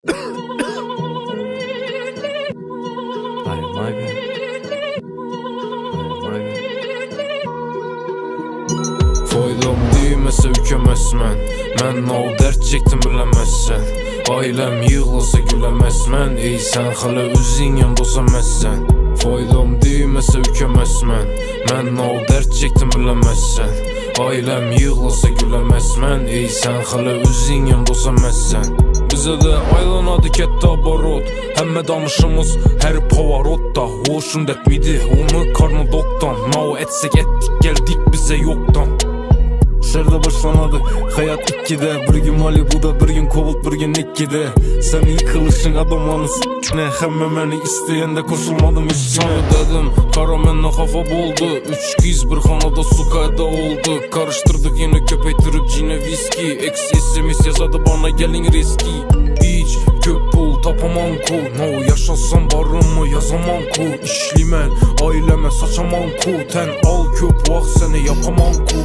Foydam değməsə ükəməzmən. Mən o dərd çəkdim biləməzsən. Ailəm yığılsa güləməzmən. Ey sən hələ özün yanında olsaməzsən. Foydam değməsə ükəməzmən. Mən o dərd çəkdim biləməzsən. Ailəm yığılsa güləməzmən. Ey sən hələ özün yanında olsaməzsən. Bizə də aylanadı kətdə barot. Həmmə danışımız hər pavarotda. Hoşun dətmidi onu karnı doktan. Nao etsək etdik gəldik bizə yoktan. Şərdə başlanadı hayat 2'de. Bir gün Malibu'da, bir gün Kovult, bir gün Nikki'de. Sen yıkılışın adamlarını s**ne. Həmmə məni istəyəndə koşulmadım üstüne. Dedim kara mənlə xafa boldu. 3 kız bir xanada su qayda oldu. Karıştırdık yine köpəktirib cine viski. Ex-SMS yazadı bana gelin riski. Hiç köp pul tapamam ku. No yaşasam barımı yazamam ku. İşlimən ailəmə saçamam ku. Tən al köp vaxt səni yapamam ku.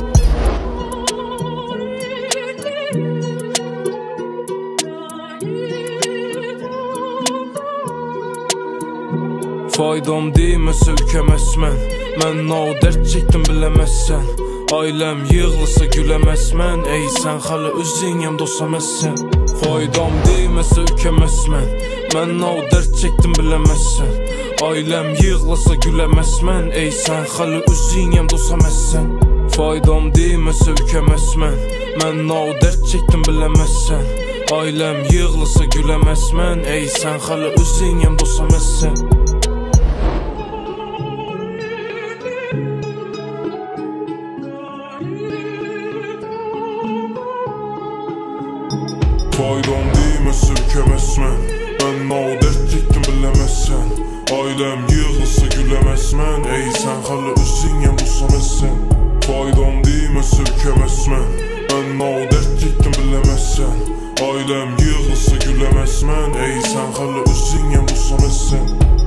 Faydam değməsə ükəməzmən. Mən o dərd çəkdim biləməzsən. Ailəm yığılsa güləməzmən. Ey sən hələ özün yanında olsaməzsən. Faydam değməsə ükəməzmən. Mən o dərd çəkdim biləməzsən. Ailəm yığılsa güləməzmən. Ey sən hələ özün yanında olsaməzsən. Faydam değməsə ükəməzmən. Mən o dərd çəkdim biləməzsən. Ailəm yığılsa güləməzmən. Ey sən hələ özün yanında olsaməzsən. Faydam değməsə ükəməzmən. Mən o dərd çəkdim biləməzsən. Ailəm yığılsa güləməzmən. Ey sən hələ özün yanında olsaməzsən. Faydam değməsə ükəməzmən. Mən o dərd çəkdim biləməzsən. Ailəm yığılsa güləməzmən. Ey sən hələ özün yanında olsaməzsən.